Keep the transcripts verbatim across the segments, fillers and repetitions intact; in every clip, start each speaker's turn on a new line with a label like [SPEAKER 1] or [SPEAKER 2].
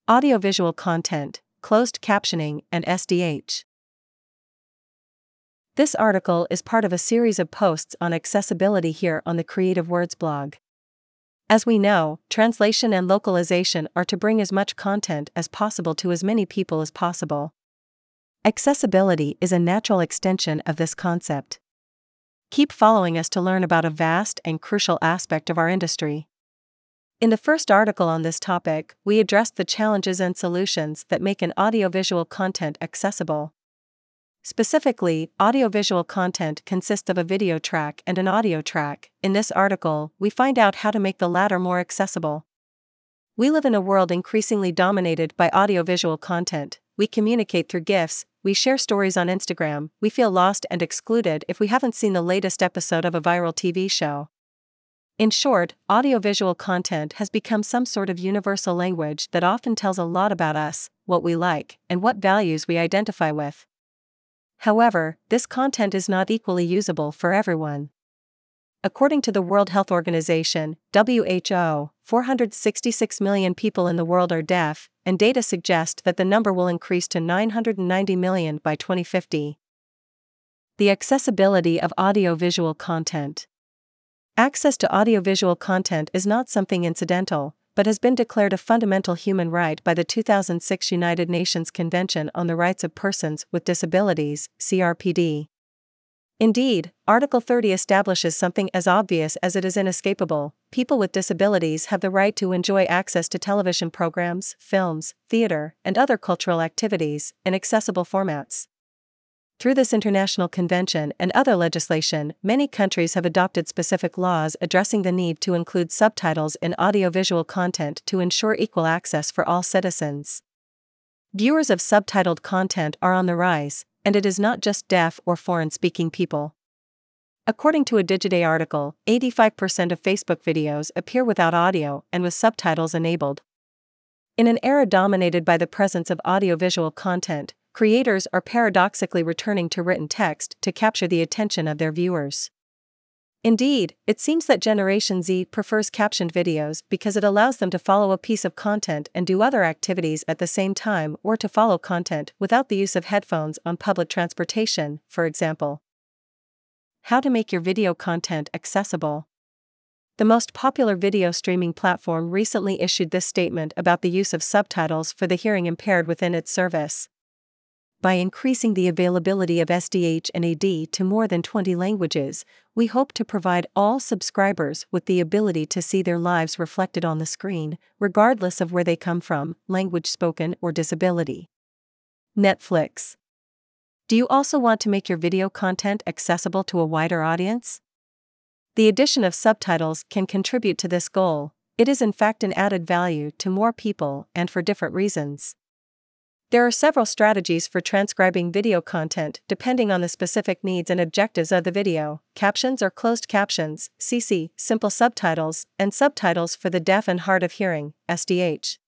[SPEAKER 1] Audiovisual content, closed captioning, and S D H. This article is part of a series of posts on accessibility here on the Creative Words blog. As we know, translation and localization are to bring as much content as possible to as many people as possible. Accessibility is a natural extension of this concept. Keep following us to learn about a vast and crucial aspect of our industry. In the first article on this topic, we addressed the challenges and solutions that make an audiovisual content accessible. Specifically, audiovisual content consists of a video track and an audio track. In this article, we find out how to make the latter more accessible. We live in a world increasingly dominated by audiovisual content. We communicate through GIFs, we share stories on Instagram, we feel lost and excluded if we haven't seen the latest episode of a viral T V show. In short, audiovisual content has become some sort of universal language that often tells a lot about us, what we like, and what values we identify with. However, this content is not equally usable for everyone. According to the World Health Organization, W H O, four hundred sixty-six million people in the world are deaf, and data suggest that the number will increase to nine hundred ninety million by twenty fifty. The accessibility of audiovisual content. Access to audiovisual content is not something incidental, but has been declared a fundamental human right by the two thousand six United Nations Convention on the Rights of Persons with Disabilities, C R P D. Indeed, Article thirty establishes something as obvious as it is inescapable: people with disabilities have the right to enjoy access to television programs, films, theater, and other cultural activities in accessible formats. Through this international convention and other legislation, many countries have adopted specific laws addressing the need to include subtitles in audiovisual content to ensure equal access for all citizens. Viewers of subtitled content are on the rise, and it is not just deaf or foreign-speaking people. According to a Digiday article, eighty-five percent of Facebook videos appear without audio and with subtitles enabled. In an era dominated by the presence of audiovisual content, creators are paradoxically returning to written text to capture the attention of their viewers. Indeed, it seems that Generation Z prefers captioned videos because it allows them to follow a piece of content and do other activities at the same time, or to follow content without the use of headphones on public transportation, for example. How to make your video content accessible. The most popular video streaming platform recently issued this statement about the use of subtitles for the hearing impaired within its service. By increasing the availability of S D H and A D to more than twenty languages, we hope to provide all subscribers with the ability to see their lives reflected on the screen, regardless of where they come from, language spoken, or disability. Netflix. Do you also want to make your video content accessible to a wider audience? The addition of subtitles can contribute to this goal. It is in fact an added value to more people, and for different reasons. There are several strategies for transcribing video content depending on the specific needs and objectives of the video: captions or closed captions, C C, simple subtitles, and subtitles for the deaf and hard of hearing, S D H.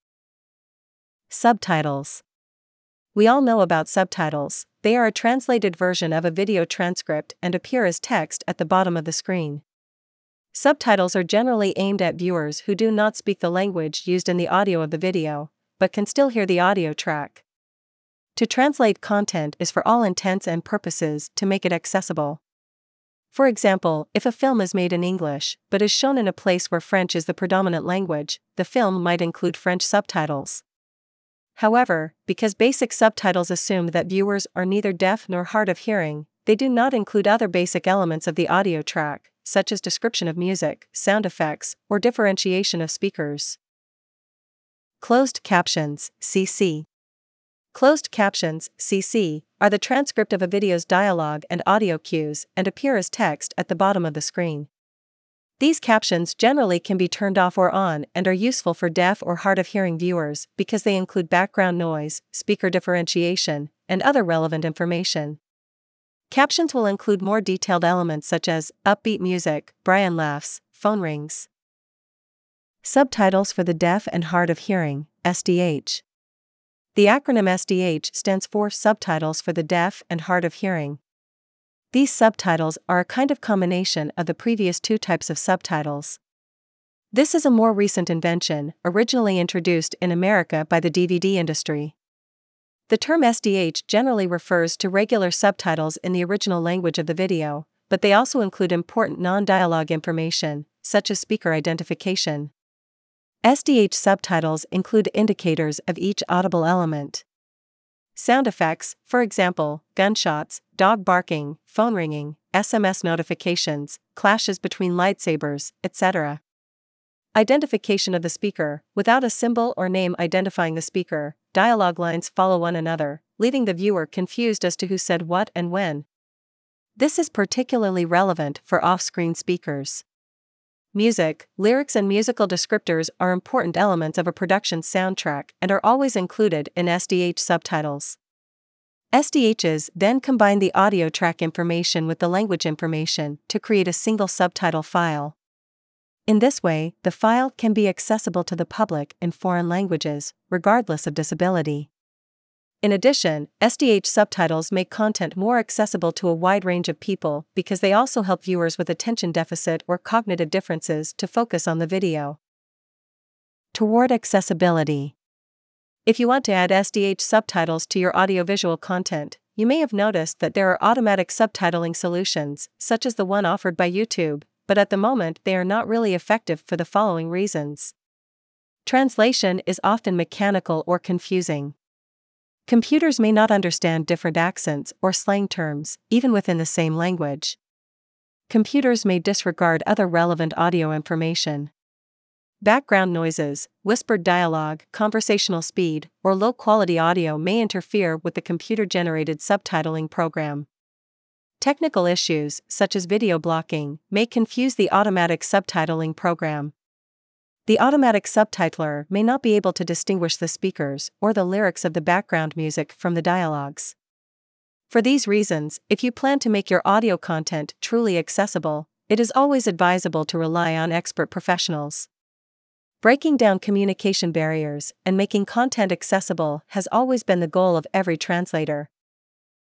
[SPEAKER 1] Subtitles. We all know about subtitles. They are a translated version of a video transcript and appear as text at the bottom of the screen. Subtitles are generally aimed at viewers who do not speak the language used in the audio of the video, but can still hear the audio track. To translate content is for all intents and purposes to make it accessible. For example, if a film is made in English, but is shown in a place where French is the predominant language, the film might include French subtitles. However, because basic subtitles assume that viewers are neither deaf nor hard of hearing, they do not include other basic elements of the audio track, such as description of music, sound effects, or differentiation of speakers. Closed captions, C C. Closed captions, C C, are the transcript of a video's dialogue and audio cues and appear as text at the bottom of the screen. These captions generally can be turned off or on and are useful for deaf or hard of hearing viewers because they include background noise, speaker differentiation, and other relevant information. Captions will include more detailed elements such as upbeat music, Brian laughs, phone rings. Subtitles for the deaf and hard of hearing, S D H. The acronym S D H stands for Subtitles for the Deaf and Hard of Hearing. These subtitles are a kind of combination of the previous two types of subtitles. This is a more recent invention, originally introduced in America by the D V D industry. The term S D H generally refers to regular subtitles in the original language of the video, but they also include important non-dialogue information, such as speaker identification. S D H subtitles include indicators of each audible element. Sound effects, for example, gunshots, dog barking, phone ringing, S M S notifications, clashes between lightsabers, et cetera. Identification of the speaker. Without a symbol or name identifying the speaker, dialogue lines follow one another, leaving the viewer confused as to who said what and when. This is particularly relevant for off-screen speakers. Music, lyrics and musical descriptors are important elements of a production's soundtrack and are always included in S D H subtitles. S D Hs then combine the audio track information with the language information to create a single subtitle file. In this way, the file can be accessible to the public in foreign languages, regardless of disability. In addition, S D H subtitles make content more accessible to a wide range of people because they also help viewers with attention deficit or cognitive differences to focus on the video. Toward accessibility. If you want to add S D H subtitles to your audiovisual content, you may have noticed that there are automatic subtitling solutions, such as the one offered by YouTube, but at the moment they are not really effective for the following reasons. Translation is often mechanical or confusing. Computers may not understand different accents or slang terms, even within the same language. Computers may disregard other relevant audio information. Background noises, whispered dialogue, conversational speed, or low-quality audio may interfere with the computer-generated subtitling program. Technical issues, such as video blocking, may confuse the automatic subtitling program. The automatic subtitler may not be able to distinguish the speakers or the lyrics of the background music from the dialogues. For these reasons, if you plan to make your audio content truly accessible, it is always advisable to rely on expert professionals. Breaking down communication barriers and making content accessible has always been the goal of every translator.